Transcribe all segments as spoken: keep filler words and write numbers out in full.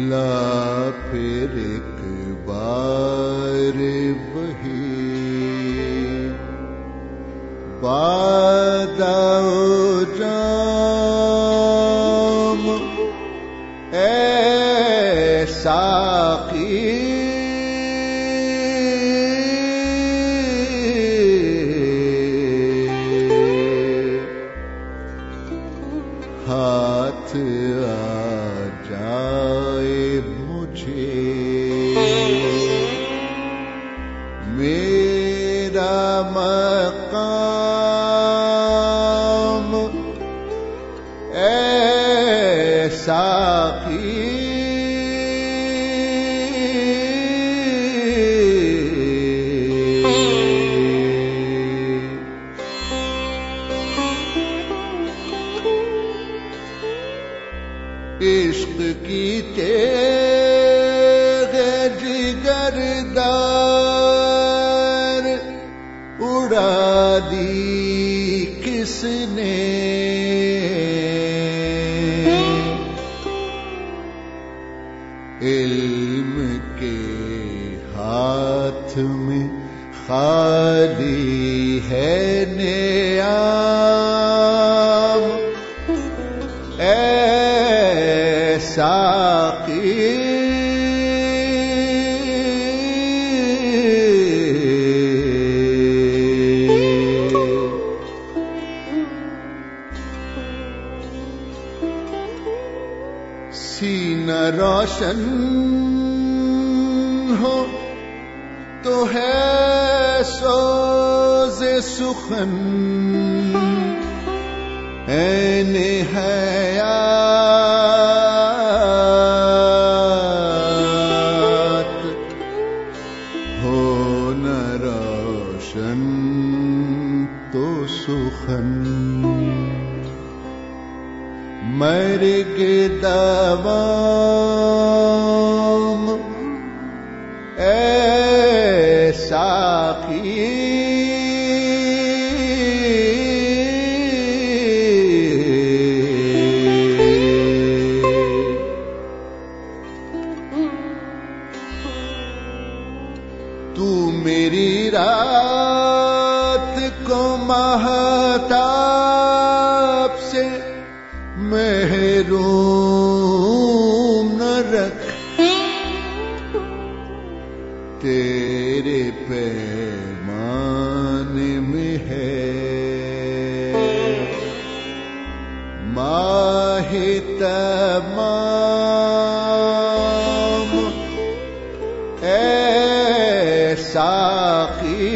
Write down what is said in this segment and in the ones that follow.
لا پھر ایک بار وہی باداؤ جام اے ساقی ہاتھ آ جائے مجھے میرا مقام اے ساقی عشق کی تیغ جگر دار اڑا دی کس نے علم کے ہاتھ میں خالی ہے نیام اے ساقی سینہ روشن ہو تو ہے سوز سخن عین حیات ہو نہ روشن تو سخن مرگ دوام اے ساقی تو میری رات کو ماہتاب سے محروم نہ رکھ تیرے پیمان میں ہے ماہ تمام اے ساقی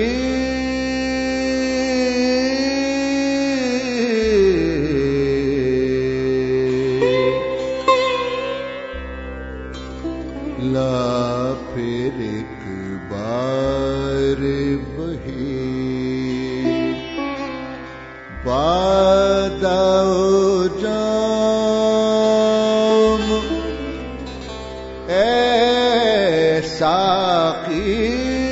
لا پھر ایک بار وہی باداؤ جام اے ساقی